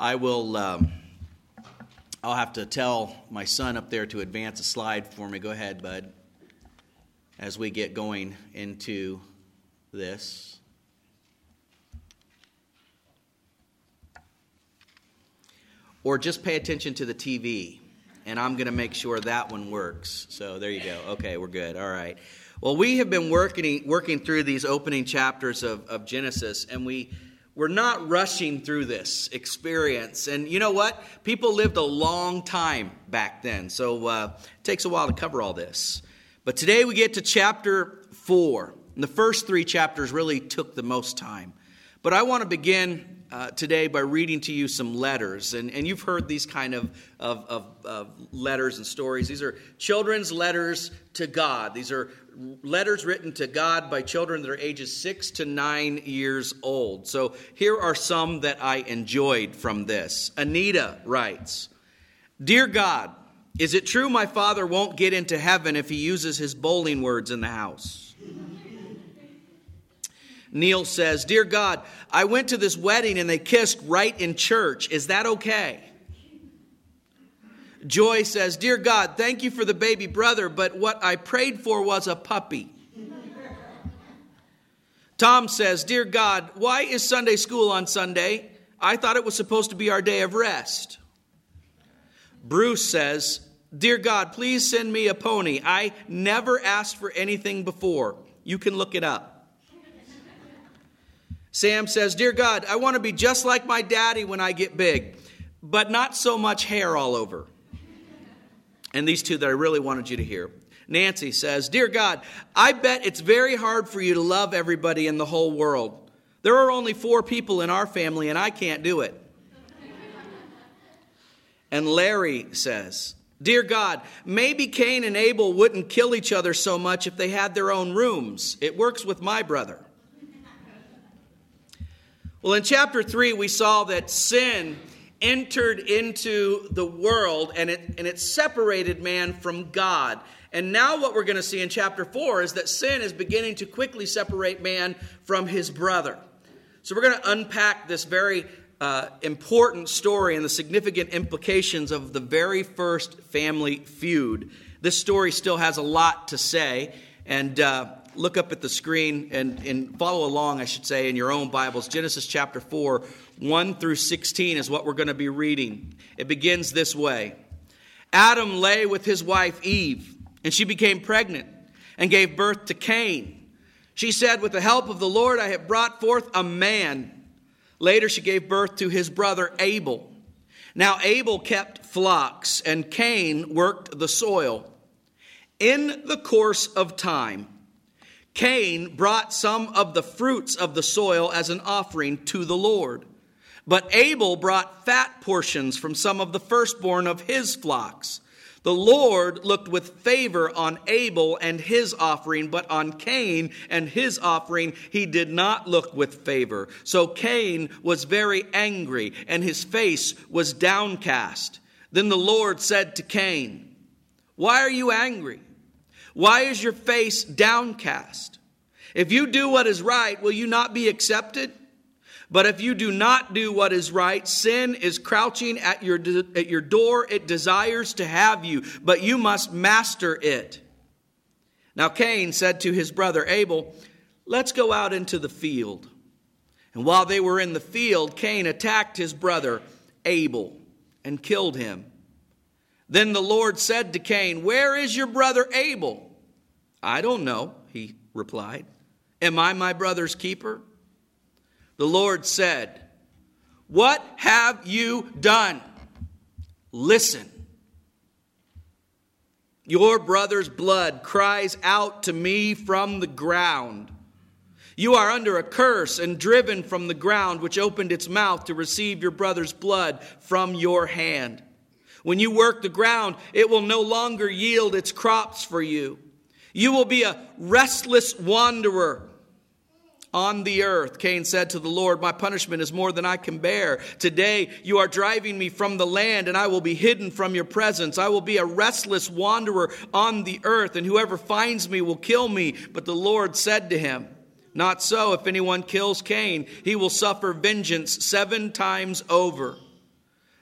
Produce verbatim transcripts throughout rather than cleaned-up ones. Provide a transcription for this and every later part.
I will, um, I'll have to tell my son up there to advance a slide for me. Go ahead, bud, as we get going into this. Or just pay attention to the T V, and I'm going to make sure that one works. So there you go. Okay, we're good. All right. Well, we have been working working through these opening chapters of, of Genesis, and we, we're not rushing through this experience. And you know what? People lived a long time back then, so uh, it takes a while to cover all this. But today we get to chapter four. And the first three chapters really took the most time. But I want to begin Uh, today by reading to you some letters. And, and you've heard these kind of, of, of, of letters and stories. These are children's letters to God. These are letters written to God by children that are ages six to nine years old. So here are some that I enjoyed from this. Anita writes, "Dear God, is it true my father won't get into heaven if he uses his bowling words in the house?" Neil says, "Dear God, I went to this wedding and they kissed right in church. Is that okay?" Joy says, "Dear God, thank you for the baby brother, but what I prayed for was a puppy." Tom says, "Dear God, why is Sunday school on Sunday? I thought it was supposed to be our day of rest." Bruce says, "Dear God, please send me a pony. I never asked for anything before. You can look it up." Sam says, "Dear God, I want to be just like my daddy when I get big, but not so much hair all over." And these two that I really wanted you to hear. Nancy says, "Dear God, I bet it's very hard for you to love everybody in the whole world. There are only four people in our family and I can't do it." And Larry says, "Dear God, maybe Cain and Abel wouldn't kill each other so much if they had their own rooms. It works with my brother." Well, in chapter three, we saw that sin entered into the world and it, and it separated man from God. And now what we're going to see in chapter four is that sin is beginning to quickly separate man from his brother. So we're going to unpack this very uh, important story and the significant implications of the very first family feud. This story still has a lot to say, and uh, look up at the screen and, and follow along, I should say, in your own Bibles. Genesis chapter four, one through sixteen is what we're going to be reading. It begins this way. "Adam lay with his wife Eve, and she became pregnant and gave birth to Cain. She said, 'With the help of the Lord, I have brought forth a man.' Later she gave birth to his brother Abel. Now Abel kept flocks, and Cain worked the soil. In the course of time, Cain brought some of the fruits of the soil as an offering to the Lord. But Abel brought fat portions from some of the firstborn of his flocks. The Lord looked with favor on Abel and his offering, but on Cain and his offering he did not look with favor. So Cain was very angry, and his face was downcast. Then the Lord said to Cain, 'Why are you angry? Why is your face downcast? If you do what is right, will you not be accepted? But if you do not do what is right, sin is crouching at your, at your door. It desires to have you, but you must master it.' Now Cain said to his brother Abel, 'Let's go out into the field.' And while they were in the field, Cain attacked his brother Abel and killed him. Then the Lord said to Cain, 'Where is your brother Abel?' 'I don't know,' he replied. 'Am I my brother's keeper?' The Lord said, 'What have you done? Listen. Your brother's blood cries out to me from the ground. You are under a curse and driven from the ground, which opened its mouth to receive your brother's blood from your hand. When you work the ground, it will no longer yield its crops for you. You will be a restless wanderer on the earth.' Cain said to the Lord, 'My punishment is more than I can bear. Today you are driving me from the land, and I will be hidden from your presence. I will be a restless wanderer on the earth, and whoever finds me will kill me.' But the Lord said to him, 'Not so. If anyone kills Cain, he will suffer vengeance seven times over.'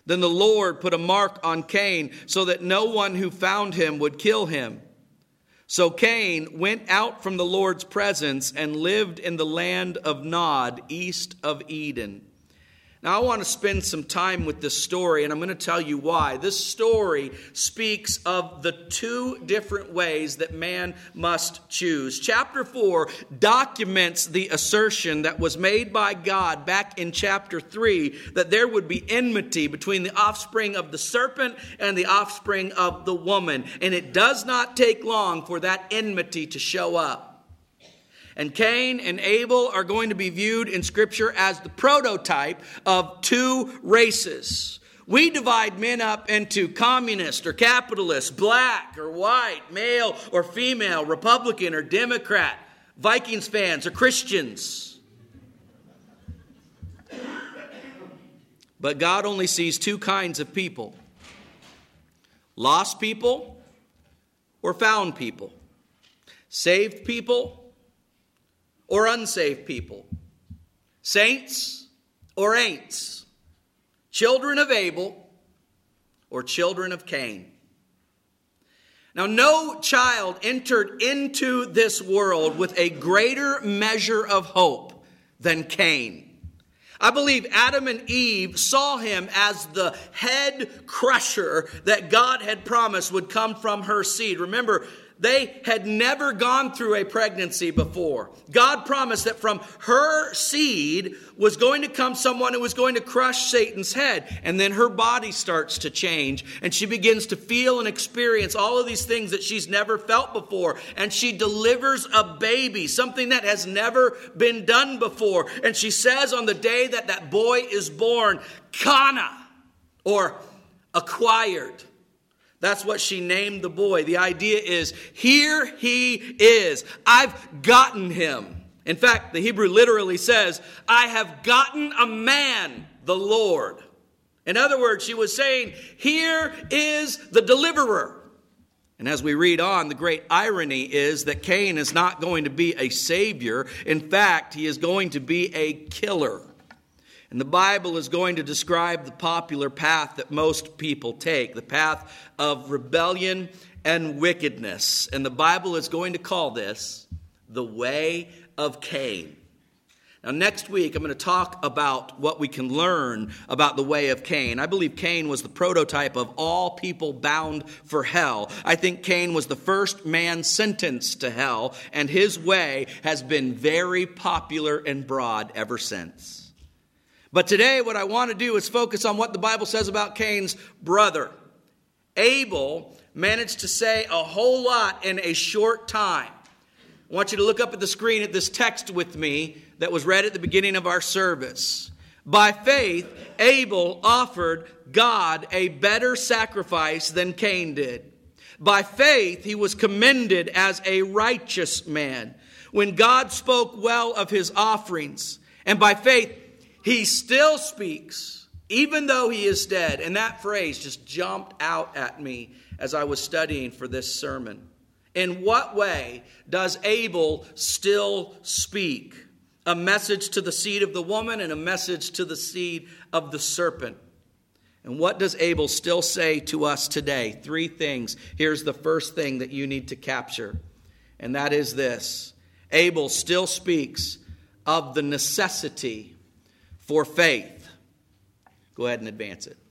Then the Lord put a mark on Cain so that no one who found him would kill him. So Cain went out from the Lord's presence and lived in the land of Nod, east of Eden. Now, I want to spend some time with this story, and I'm going to tell you why. This story speaks of the two different ways that man must choose. Chapter four documents the assertion that was made by God back in chapter three that there would be enmity between the offspring of the serpent and the offspring of the woman. And it does not take long for that enmity to show up. And Cain and Abel are going to be viewed in Scripture as the prototype of two races. We divide men up into communist or capitalist, black or white, male or female, Republican or Democrat, Vikings fans or Christians. But God only sees two kinds of people: lost people or found people, saved people or unsaved people, saints or ain'ts, children of Abel or children of Cain. Now, no child entered into this world with a greater measure of hope than Cain. I believe Adam and Eve saw him as the head crusher that God had promised would come from her seed. Remember, they had never gone through a pregnancy before. God promised that from her seed was going to come someone who was going to crush Satan's head. And then her body starts to change. And she begins to feel and experience all of these things that she's never felt before. And she delivers a baby, something that has never been done before. And she says on the day that that boy is born, Kana, or acquired. That's what she named the boy. The idea is, here he is. I've gotten him. In fact, the Hebrew literally says, I have gotten a man, the Lord. In other words, she was saying, here is the deliverer. And as we read on, the great irony is that Cain is not going to be a savior. In fact, he is going to be a killer. And the Bible is going to describe the popular path that most people take, the path of rebellion and wickedness. And the Bible is going to call this the way of Cain. Now, next week, I'm going to talk about what we can learn about the way of Cain. I believe Cain was the prototype of all people bound for hell. I think Cain was the first man sentenced to hell, and his way has been very popular and broad ever since. But today, what I want to do is focus on what the Bible says about Cain's brother. Abel managed to say a whole lot in a short time. I want you to look up at the screen at this text with me that was read at the beginning of our service. By faith, Abel offered God a better sacrifice than Cain did. By faith, he was commended as a righteous man when God spoke well of his offerings. And by faith, he still speaks, even though he is dead. And that phrase just jumped out at me as I was studying for this sermon. In what way does Abel still speak? A message to the seed of the woman and a message to the seed of the serpent. And what does Abel still say to us today? Three things. Here's the first thing that you need to capture. And that is this. Abel still speaks of the necessity for faith. Go ahead and advance it.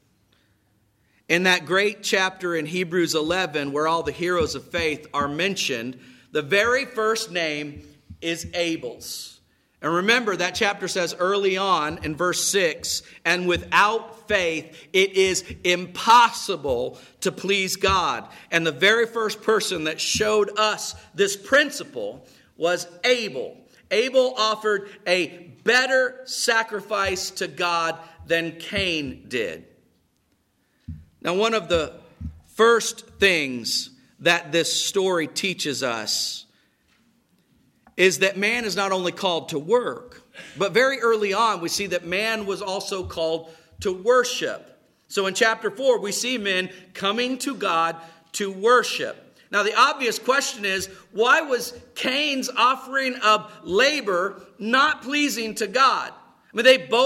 In that great chapter in Hebrews eleven, where all the heroes of faith are mentioned, the very first name is Abel's. And remember, that chapter says early on in verse six, and without faith, it is impossible to please God. And the very first person that showed us this principle was Abel. Abel offered a better sacrifice to God than Cain did. Now, one of the first things that this story teaches us is that man is not only called to work, but very early on we see that man was also called to worship. So in chapter four, we see men coming to God to worship. Now, the obvious question is, why was Cain's offering of labor not pleasing to God? I mean, they both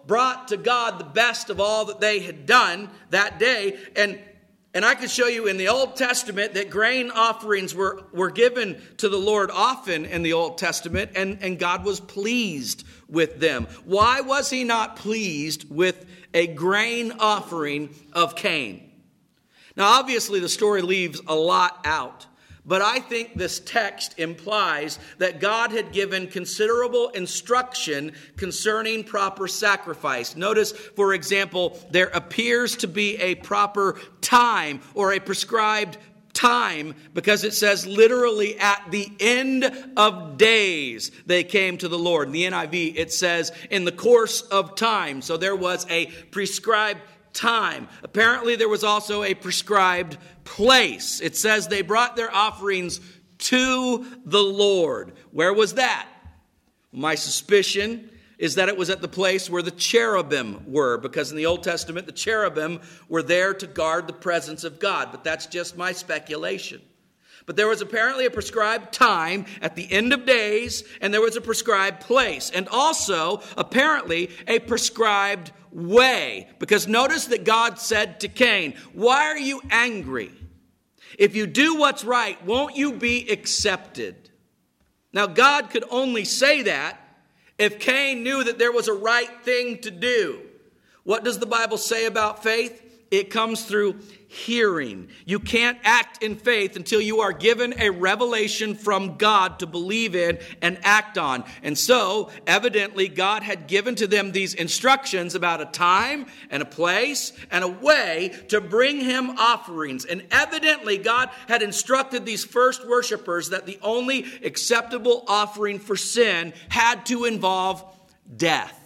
brought to God the best of all that they had done that day. And And I could show you in the Old Testament that grain offerings were, were given to the Lord often in the Old Testament, and, and God was pleased with them. Why was he not pleased with a grain offering of Cain? Now, obviously, the story leaves a lot out. But I think this text implies that God had given considerable instruction concerning proper sacrifice. Notice, for example, there appears to be a proper time or a prescribed time, because it says literally at the end of days they came to the Lord. In the N I V, it says in the course of time. So there was a prescribed time. Apparently there was also a prescribed place. It says they brought their offerings to the Lord. Where was that? My suspicion is that it was at the place where the cherubim were, because in the Old Testament the cherubim were there to guard the presence of God. But that's just my speculation. But there was apparently a prescribed time at the end of days, and there was a prescribed place, and also apparently a prescribed way. Because notice that God said to Cain, "Why are you angry? If you do what's right, won't you be accepted?" Now, God could only say that if Cain knew that there was a right thing to do. What does the Bible say about faith? It comes through hearing. You can't act in faith until you are given a revelation from God to believe in and act on. And so, evidently, God had given to them these instructions about a time and a place and a way to bring him offerings. And evidently, God had instructed these first worshipers that the only acceptable offering for sin had to involve death.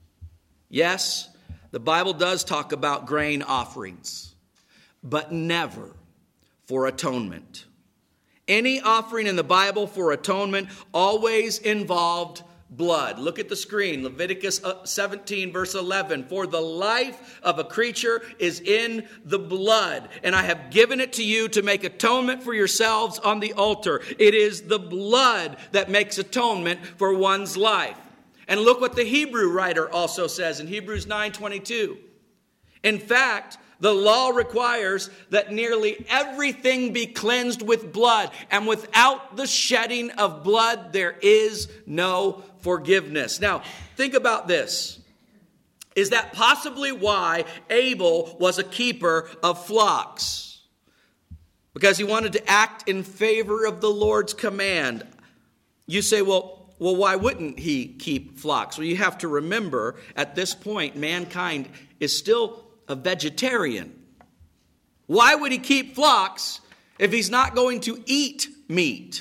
Yes, the Bible does talk about grain offerings, but never for atonement. Any offering in the Bible for atonement always involved blood. Look at the screen, Leviticus seventeen, verse eleven. "For the life of a creature is in the blood, and I have given it to you to make atonement for yourselves on the altar." It is the blood that makes atonement for one's life. And look what the Hebrew writer also says in Hebrews nine twenty-two. In fact, the law requires that nearly everything be cleansed with blood, and without the shedding of blood, there is no forgiveness. Now, think about this. Is that possibly why Abel was a keeper of flocks? Because he wanted to act in favor of the Lord's command. You say, well, Well, why wouldn't he keep flocks? Well, you have to remember, at this point, mankind is still a vegetarian. Why would he keep flocks if he's not going to eat meat?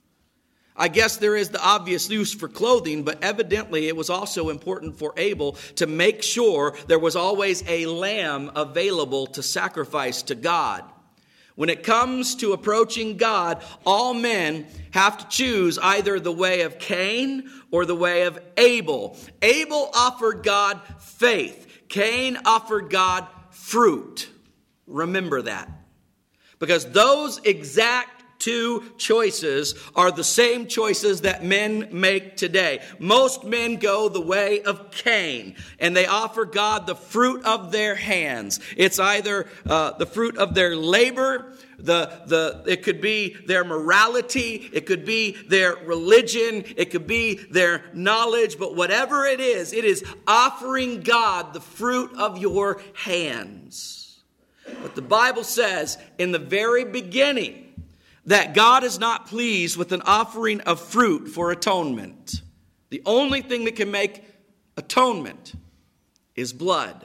I guess there is the obvious use for clothing, but evidently it was also important for Abel to make sure there was always a lamb available to sacrifice to God. When it comes to approaching God, all men have to choose either the way of Cain or the way of Abel. Abel offered God faith. Cain offered God fruit. Remember that. Because those exact two choices are the same choices that men make today. Most men go the way of Cain, and they offer God the fruit of their hands. It's either uh, the fruit of their labor, the the it could be their morality, it could be their religion, it could be their knowledge, but whatever it is, it is offering God the fruit of your hands. But the Bible says in the very beginning that God is not pleased with an offering of fruit for atonement. The only thing that can make atonement is blood.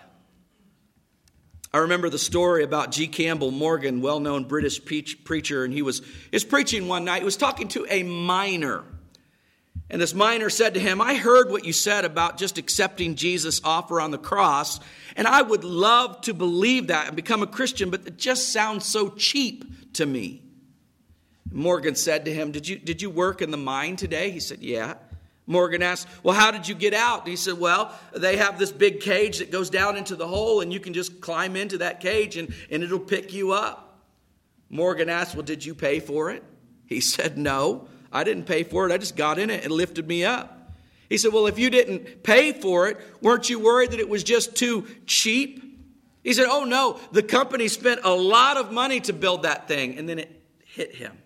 I remember the story about G. Campbell Morgan, well-known British preacher, and he was, he was preaching one night. He was talking to a miner. And this miner said to him, "I heard what you said about just accepting Jesus' offer on the cross, and I would love to believe that and become a Christian, but it just sounds so cheap to me." Morgan said to him, did you did you work in the mine today? He said, "Yeah." Morgan asked, "Well, how did you get out?" And he said, "Well, they have this big cage that goes down into the hole, and you can just climb into that cage, and, and it'll pick you up." Morgan asked, "Well, did you pay for it?" He said, "No, I didn't pay for it. I just got in it and lifted me up." He said, well, if you didn't pay for it, weren't you worried that it was just too cheap? He said, oh no, the company spent a lot of money to build that thing. And then it hit him.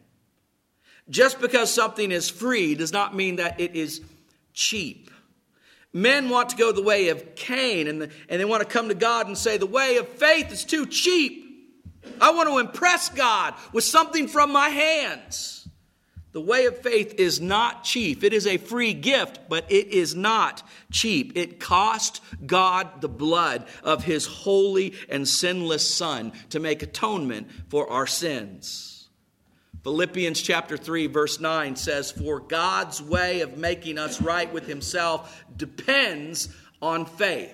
Just because something is free does not mean that it is cheap. Men want to go the way of Cain, and, the, and they want to come to God and say, the way of faith is too cheap. I want to impress God with something from my hands. The way of faith is not cheap. It is a free gift, but it is not cheap. It cost God the blood of his holy and sinless Son to make atonement for our sins. Philippians chapter three verse nine says, for God's way of making us right with himself depends on faith.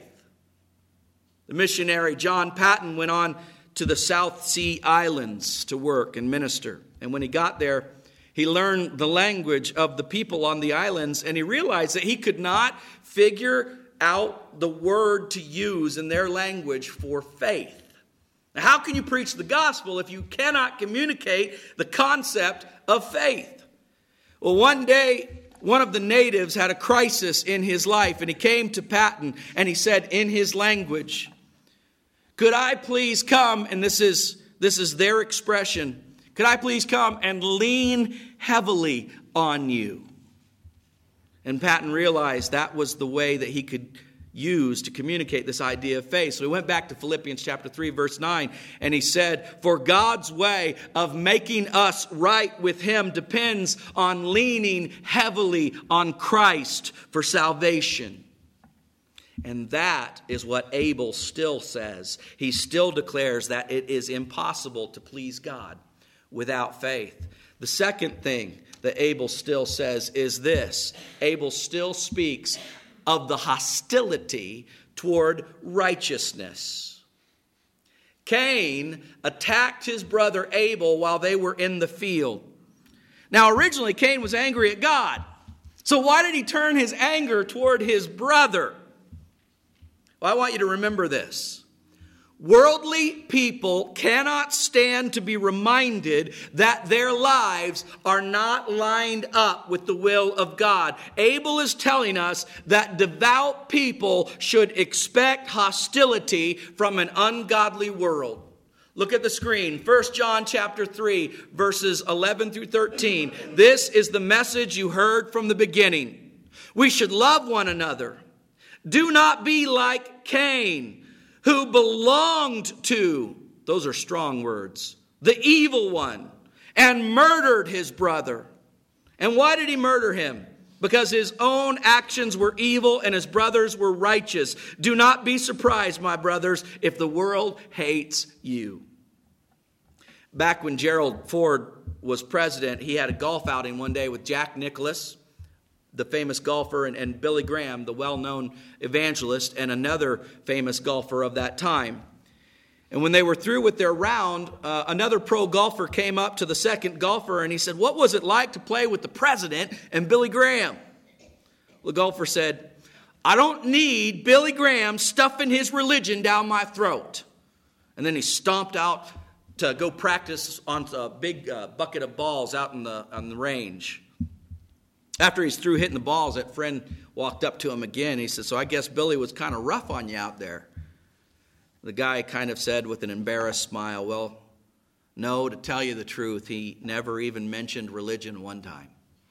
The missionary John Paton went on to the South Sea Islands to work and minister. And when he got there, he learned the language of the people on the islands, and he realized that he could not figure out the word to use in their language for faith. Now, how can you preach the gospel if you cannot communicate the concept of faith? Well, one day, one of the natives had a crisis in his life, and he came to Paton, and he said in his language, could I please come, and this is, this is their expression, could I please come and lean heavily on you? And Paton realized that was the way that he could use to communicate this idea of faith. So he went back to Philippians chapter three, verse nine, and he said, for God's way of making us right with him depends on leaning heavily on Christ for salvation. And that is what Abel still says. He still declares that it is impossible to please God without faith. The second thing that Abel still says is this. Abel still speaks of the hostility toward righteousness. Cain attacked his brother Abel while they were in the field. Now, originally, Cain was angry at God. So why did he turn his anger toward his brother? Well, I want you to remember this. Worldly people cannot stand to be reminded that their lives are not lined up with the will of God. Abel is telling us that devout people should expect hostility from an ungodly world. Look at the screen. First John chapter three, verses eleven through thirteen. This is the message you heard from the beginning. We should love one another. Do not be like Cain, who belonged to, those are strong words, the evil one, and murdered his brother. And why did he murder him? Because his own actions were evil and his brothers were righteous. Do not be surprised, my brothers, if the world hates you. Back when Gerald Ford was president, he had a golf outing one day with Jack Nicklaus, the famous golfer, and, and Billy Graham, the well-known evangelist, and another famous golfer of that time. And when they were through with their round, uh, another pro golfer came up to the second golfer and he said, what was it like to play with the president and Billy Graham? The golfer said, I don't need Billy Graham stuffing his religion down my throat. And then he stomped out to go practice on a big uh, bucket of balls out in the, on the range. After he's through hitting the balls, that friend walked up to him again. He said, so I guess Billy was kind of rough on you out there. The guy kind of said with an embarrassed smile, well, no, to tell you the truth, he never even mentioned religion one time.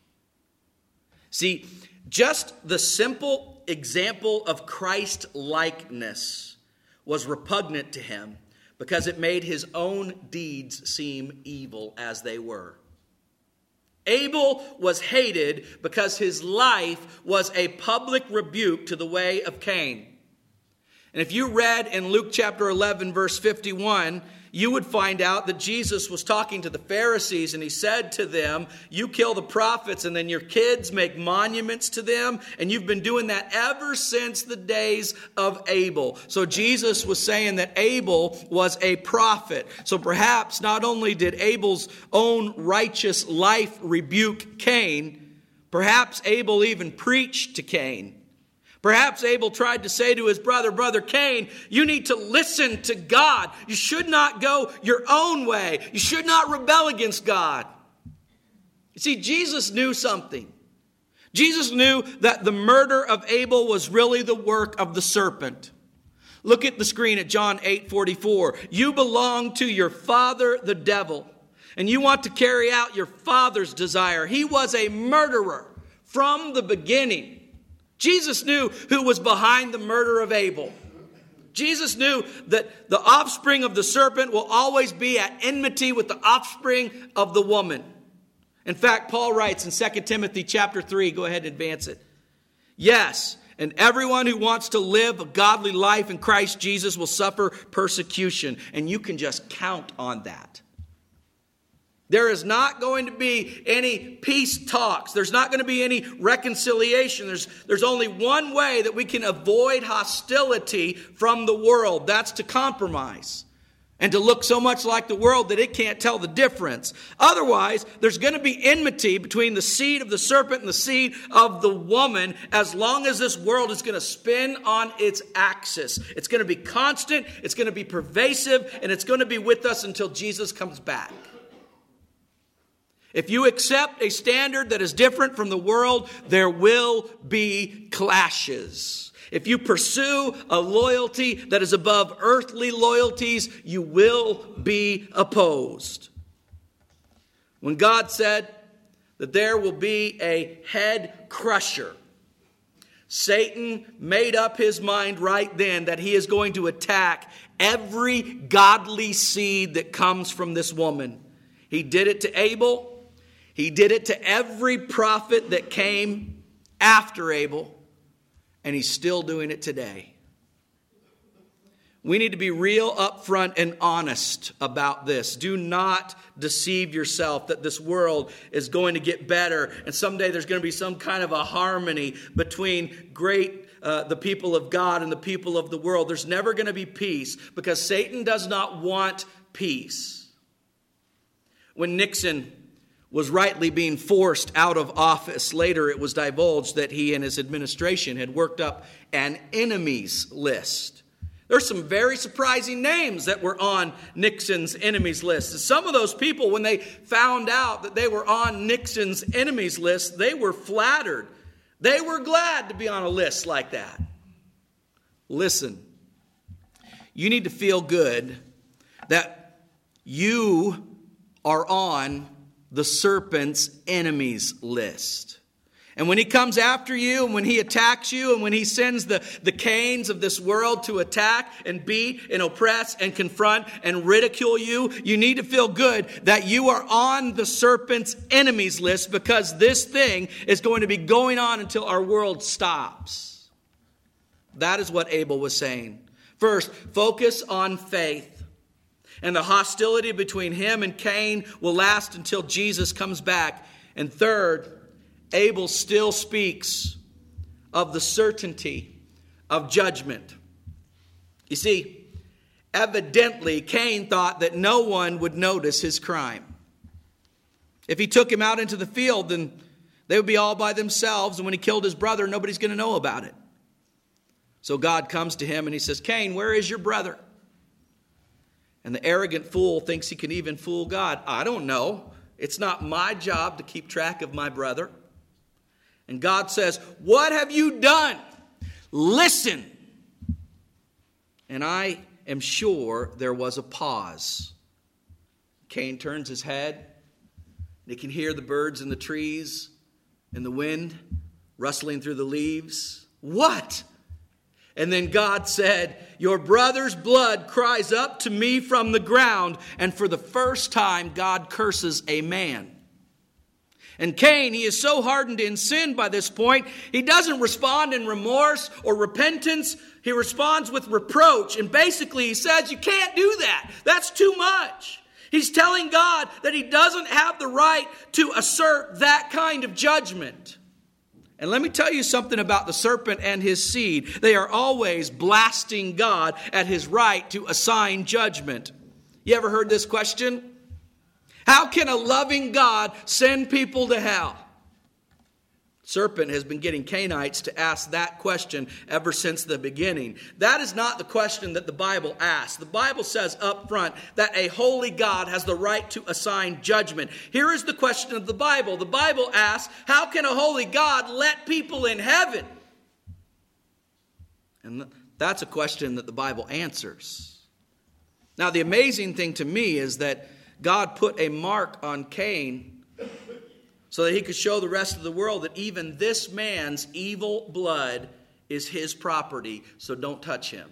See, just the simple example of Christ-likeness was repugnant to him because it made his own deeds seem evil as they were. Abel was hated because his life was a public rebuke to the way of Cain. And if you read in Luke chapter eleven, verse fifty-one, you would find out that Jesus was talking to the Pharisees and he said to them, you kill the prophets and then your kids make monuments to them. And you've been doing that ever since the days of Abel. So Jesus was saying that Abel was a prophet. So perhaps not only did Abel's own righteous life rebuke Cain, perhaps Abel even preached to Cain. Perhaps Abel tried to say to his brother, Brother Cain, you need to listen to God. You should not go your own way. You should not rebel against God. You see, Jesus knew something. Jesus knew that the murder of Abel was really the work of the serpent. Look at the screen at John eight forty-four. You belong to your father, the devil, and you want to carry out your father's desire. He was a murderer from the beginning. Jesus knew who was behind the murder of Abel. Jesus knew that the offspring of the serpent will always be at enmity with the offspring of the woman. In fact, Paul writes in Second Timothy chapter three, go ahead and advance it. Yes, and everyone who wants to live a godly life in Christ Jesus will suffer persecution. And you can just count on that. There is not going to be any peace talks. There's not going to be any reconciliation. There's, there's only one way that we can avoid hostility from the world. That's to compromise. And to look so much like the world that it can't tell the difference. Otherwise, there's going to be enmity between the seed of the serpent and the seed of the woman as long as this world is going to spin on its axis. It's going to be constant, it's going to be pervasive, and it's going to be with us until Jesus comes back. If you accept a standard that is different from the world, there will be clashes. If you pursue a loyalty that is above earthly loyalties, you will be opposed. When God said that there will be a head crusher, Satan made up his mind right then that he is going to attack every godly seed that comes from this woman. He did it to Abel. He did it to every prophet that came after Abel. And he's still doing it today. We need to be real upfront and honest about this. Do not deceive yourself that this world is going to get better. And someday there's going to be some kind of a harmony between great uh, the people of God and the people of the world. There's never going to be peace because Satan does not want peace. When Nixon was rightly being forced out of office, later it was divulged that he and his administration had worked up an enemies list. There's some very surprising names that were on Nixon's enemies list. And some of those people, when they found out that they were on Nixon's enemies list, they were flattered. They were glad to be on a list like that. Listen, you need to feel good that you are on the serpent's enemies list. And when he comes after you, and when he attacks you, and when he sends the, the Cains of this world to attack and beat and oppress and confront and ridicule you, you need to feel good that you are on the serpent's enemies list because this thing is going to be going on until our world stops. That is what Abel was saying. First, focus on faith. And the hostility between him and Cain will last until Jesus comes back. And third, Abel still speaks of the certainty of judgment. You see, evidently Cain thought that no one would notice his crime. If he took him out into the field, then they would be all by themselves. And when he killed his brother, nobody's going to know about it. So God comes to him and he says, Cain, where is your brother? And the arrogant fool thinks he can even fool God. I don't know. It's not my job to keep track of my brother. And God says, what have you done? Listen. And I am sure there was a pause. Cain turns his head. And he can hear the birds in the trees and the wind rustling through the leaves. What? And then God said, your brother's blood cries up to me from the ground. And for the first time, God curses a man. And Cain, he is so hardened in sin by this point, he doesn't respond in remorse or repentance. He responds with reproach. And basically he says, you can't do that. That's too much. He's telling God that he doesn't have the right to assert that kind of judgment. And let me tell you something about the serpent and his seed. They are always blasting God at his right to assign judgment. You ever heard this question? How can a loving God send people to hell? Serpent has been getting Cainites to ask that question ever since the beginning. That is not the question that the Bible asks. The Bible says up front that a holy God has the right to assign judgment. Here is the question of the Bible. The Bible asks, how can a holy God let people in heaven? And that's a question that the Bible answers. Now, the amazing thing to me is that God put a mark on Cain so that he could show the rest of the world that even this man's evil blood is his property, so don't touch him.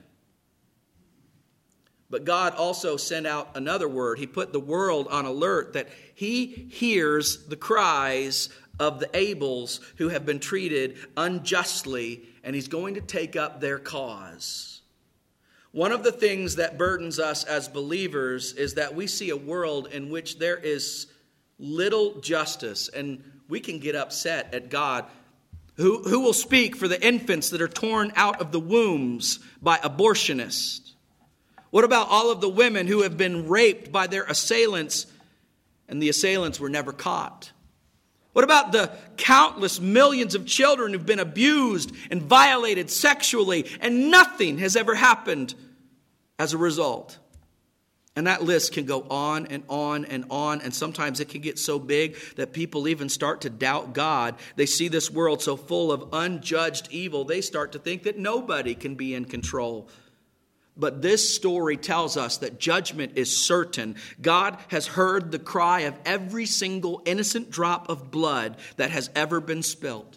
But God also sent out another word. He put the world on alert that he hears the cries of the Abels who have been treated unjustly, and he's going to take up their cause. One of the things that burdens us as believers is that we see a world in which there is little justice, and we can get upset at God. Who, who will speak for the infants that are torn out of the wombs by abortionists? What about all of the women who have been raped by their assailants and the assailants were never caught? What about the countless millions of children who've been abused and violated sexually and nothing has ever happened as a result? And that list can go on and on and on, and sometimes it can get so big that people even start to doubt God. They see this world so full of unjudged evil, they start to think that nobody can be in control. But this story tells us that judgment is certain. God has heard the cry of every single innocent drop of blood that has ever been spilt.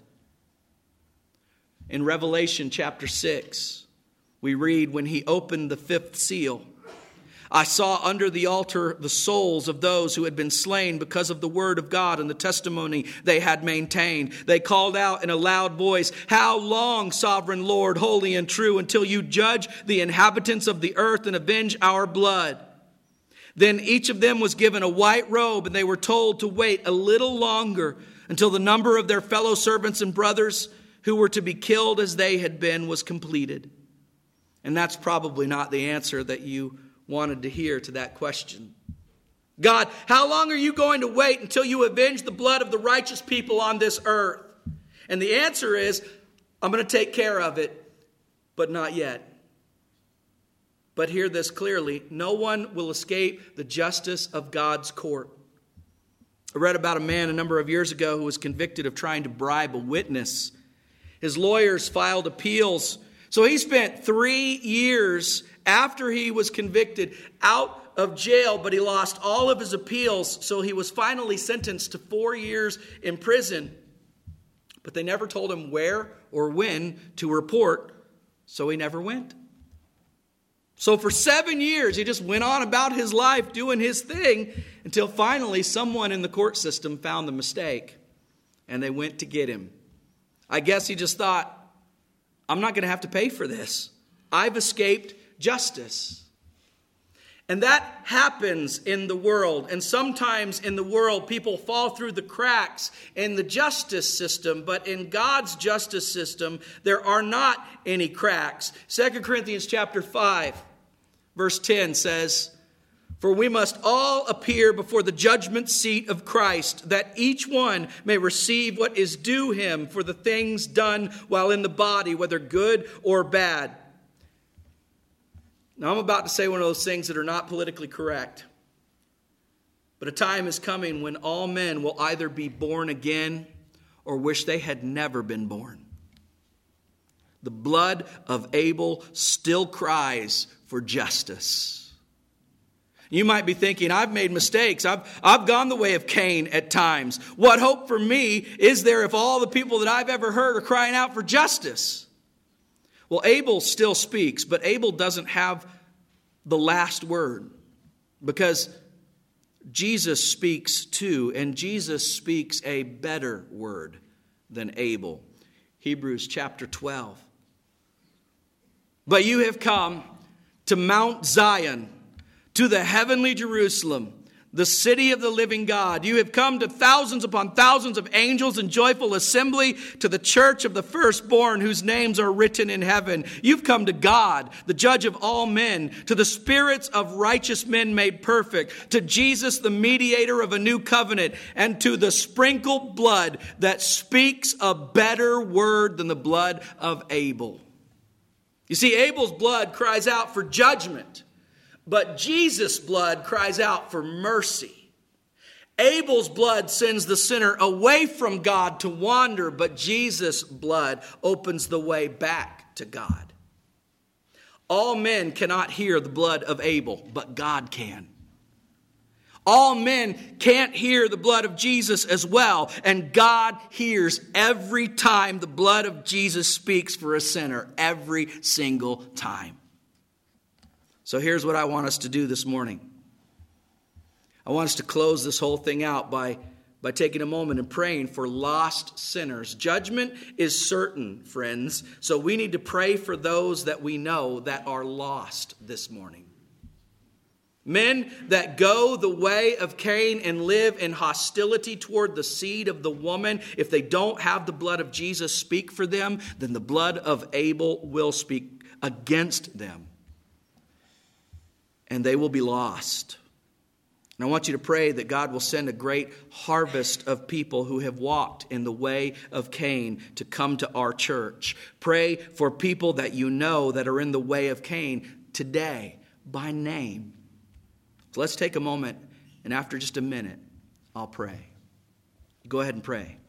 In Revelation chapter six, we read, when he opened the fifth seal, I saw under the altar the souls of those who had been slain because of the word of God and the testimony they had maintained. They called out in a loud voice, how long, sovereign Lord, holy and true, until you judge the inhabitants of the earth and avenge our blood? Then each of them was given a white robe, and they were told to wait a little longer until the number of their fellow servants and brothers who were to be killed as they had been was completed. And that's probably not the answer that you wanted to hear to that question. God, how long are you going to wait until you avenge the blood of the righteous people on this earth? And the answer is, I'm going to take care of it, but not yet. But hear this clearly, no one will escape the justice of God's court. I read about a man a number of years ago who was convicted of trying to bribe a witness. His lawyers filed appeals, so he spent three years after he was convicted out of jail, but he lost all of his appeals, so he was finally sentenced to four years in prison. But they never told him where or when to report, so he never went. So for seven years, he just went on about his life doing his thing until finally someone in the court system found the mistake, and they went to get him. I guess he just thought, I'm not going to have to pay for this. I've escaped justice. And that happens in the world. And sometimes in the world, people fall through the cracks in the justice system. But in God's justice system, there are not any cracks. Second Corinthians chapter five, verse ten says, for we must all appear before the judgment seat of Christ, that each one may receive what is due him for the things done while in the body, whether good or bad. Now, I'm about to say one of those things that are not politically correct. But a time is coming when all men will either be born again or wish they had never been born. The blood of Abel still cries for justice. You might be thinking, I've made mistakes. I've, I've gone the way of Cain at times. What hope for me is there if all the people that I've ever heard are crying out for justice? Well, Abel still speaks, but Abel doesn't have the last word because Jesus speaks too, and Jesus speaks a better word than Abel. Hebrews chapter twelve. But you have come to Mount Zion, to the heavenly Jerusalem, the city of the living God. You have come to thousands upon thousands of angels in joyful assembly to the church of the firstborn whose names are written in heaven. You've come to God, the judge of all men, to the spirits of righteous men made perfect, to Jesus, the mediator of a new covenant, and to the sprinkled blood that speaks a better word than the blood of Abel. You see, Abel's blood cries out for judgment, but Jesus' blood cries out for mercy. Abel's blood sends the sinner away from God to wander, but Jesus' blood opens the way back to God. All men cannot hear the blood of Abel, but God can. All men can't hear the blood of Jesus as well, and God hears every time the blood of Jesus speaks for a sinner, every single time. So here's what I want us to do this morning. I want us to close this whole thing out by, by taking a moment and praying for lost sinners. Judgment is certain, friends, so we need to pray for those that we know that are lost this morning. Men that go the way of Cain and live in hostility toward the seed of the woman, if they don't have the blood of Jesus speak for them, then the blood of Abel will speak against them. And they will be lost. And I want you to pray that God will send a great harvest of people who have walked in the way of Cain to come to our church. Pray for people that you know that are in the way of Cain today by name. So let's take a moment, and after just a minute, I'll pray. Go ahead and pray.